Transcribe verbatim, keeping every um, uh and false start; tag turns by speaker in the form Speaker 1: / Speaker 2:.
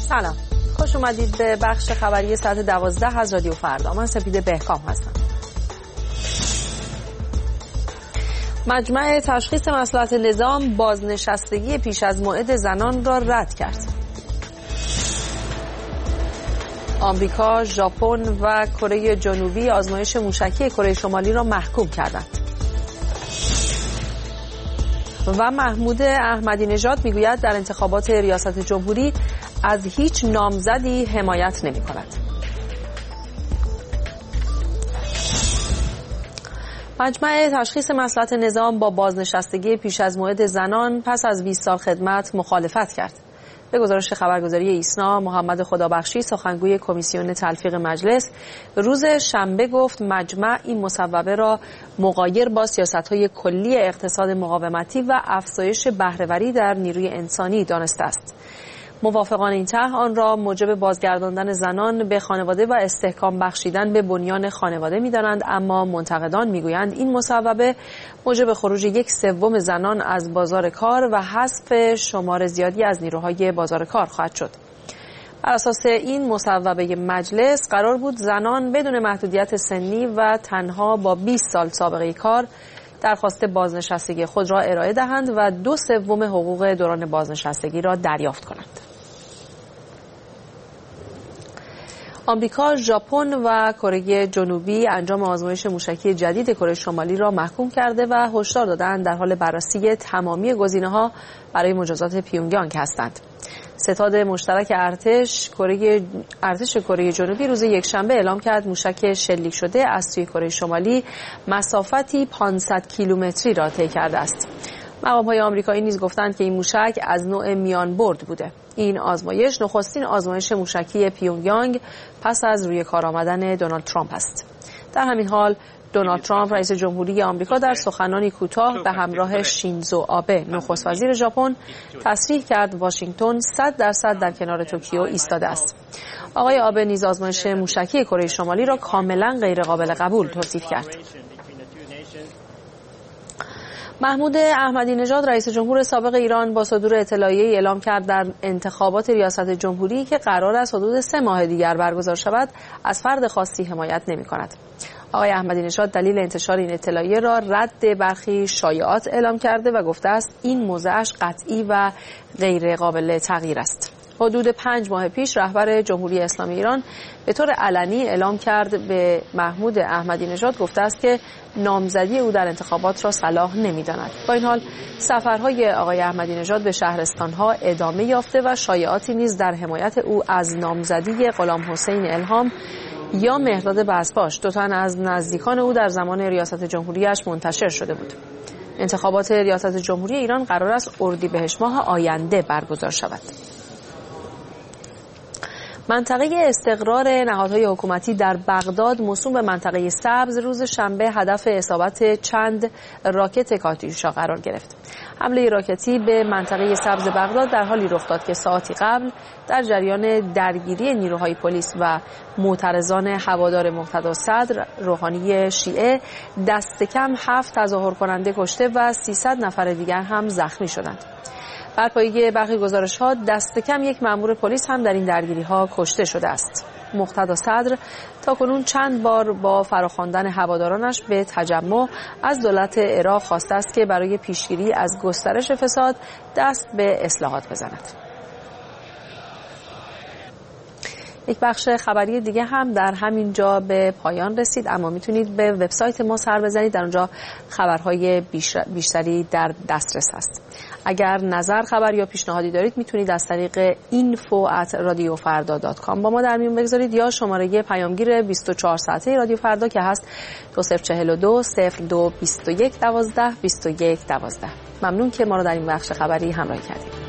Speaker 1: سلام، خوش اومدید به بخش خبری ساعت دوازده از رادیو فردا. من سپیده بهکام هستم. مجمع تشخیص مصلحت نظام بازنشستگی پیش از موعد زنان را رد کرد. آمریکا، ژاپن و کره جنوبی آزمایش موشکی کره شمالی را محکوم کردند. و محمود احمدی نژاد میگوید در انتخابات ریاست جمهوری از هیچ نامزدی حمایت نمی کند. مجمع تشخیص مصلحت نظام با بازنشستگی پیش از موعد زنان پس از بیست سال خدمت مخالفت کرد. به گزارش خبرگزاری ایسنا، محمد خدابخشی سخنگوی کمیسیون تلفیق مجلس روز شنبه گفت مجمع این مصوبه را مغایر با سیاست‌های کلی اقتصاد مقاومتی و افزایش بهره‌وری در نیروی انسانی دانسته است. موافقان این طرح آن را موجب بازگرداندن زنان به خانواده و استحکام بخشیدن به بنیان خانواده می‌دانند، اما منتقدان می‌گویند این مصوبه موجب خروج یک سوم زنان از بازار کار و حذف شمار زیادی از نیروهای بازار کار خواهد شد. بر اساس این مصوبه مجلس قرار بود زنان بدون محدودیت سنی و تنها با بیست سال سابقه کار درخواست بازنشستگی خود را ارائه دهند و دو سوم حقوق دوران بازنشستگی را دریافت کنند. آمریکا، ژاپن و کره جنوبی انجام آزمایش موشکی جدید کره شمالی را محکوم کرده و هشدار دادند در حال بررسی تمامی گزینه‌ها برای مجازات پیونگیانگ هستند. ستاد مشترک ارتش کره ارتش کره جنوبی روز یکشنبه اعلام کرد موشک شلیک شده از سوی کره شمالی مسافتی پانصد کیلومتری را طی کرده است. مقام‌های آمریکایی نیز گفتند که این موشک از نوع میان برد بوده. این آزمایش نخستین آزمایش موشکی پیونگیانگ پس از روی کار آمدن دونالد ترامپ است. در همین حال دونالد ترامپ رئیس جمهوری آمریکا در سخنانی کوتاه به همراه شینزو آبه نخست وزیر ژاپن تصریح کرد واشنگتن صد درصد در کنار توکیو ایستاده است. آقای آبه نیز آزمایش موشکی کره شمالی را کاملا غیرقابل قبول توصیف کرد. محمود احمدی نژاد رئیس جمهور سابق ایران با صدور اطلاعیه‌ای اعلام کرد در انتخابات ریاست جمهوری که قرار است حدود سه ماه دیگر برگزار شود از فرد خاصی حمایت نمی‌کند. آقای احمدی نژاد دلیل انتشار این اطلاعیه را رد برخی شایعات اعلام کرده و گفته است این موضعش قطعی و غیر قابل تغییر است. حدود پنج ماه پیش رهبر جمهوری اسلامی ایران به طور علنی اعلام کرد به محمود احمدی نژاد گفته است که نامزدی او در انتخابات را صلاح نمی‌داند. با این حال سفرهای آقای احمدی نژاد به شهرستان‌ها ادامه یافته و شایعاتی نیز در حمایت او از نامزدی غلام حسین الهام یا مهرداد بزباش دو تن از نزدیکان او در زمان ریاست جمهوریش منتشر شده بود. انتخابات ریاست جمهوری ایران قرار است اردیبهشت ماه آینده برگزار شود. منطقه استقرار نهادهای حکومتی در بغداد موسوم به منطقه سبز روز شنبه هدف اصابت چند راکت کاتیوشا قرار گرفت. حمله راکتی به منطقه سبز بغداد در حالی رخ داد که ساعتی قبل در جریان درگیری نیروهای پلیس و معترضان هوادار مقتدا صدر روحانی شیعه دست کم هفت تظاهر کننده کشته و سیصد نفر دیگر هم زخمی شدند. بر پایه برخی گزارش‌ها دست کم یک مأمور پلیس هم در این درگیری‌ها کشته شده است. مقتدا صدر تاکنون چند بار با فراخواندن هوادارانش به تجمع از دولت عراق خواسته است که برای پیشگیری از گسترش فساد دست به اصلاحات بزند. یک بخش خبری دیگه هم در همین جا به پایان رسید، اما میتونید به وبسایت ما سر بزنید، در اونجا خبرهای بیشتری در دسترس هست. اگر نظر، خبر یا پیشنهادی دارید میتونید از طریق اینفو ات رادیو فردا دات کام با ما در میون بگذارید یا شماره پیامگیر بیست و چهار ساعته رادیو فردا که هست دو صفر چهل و دو صفر دو بیست و یک دوازده بیست و یک دوازده. ممنون که ما رو در این بخش خبری همراهی کردید.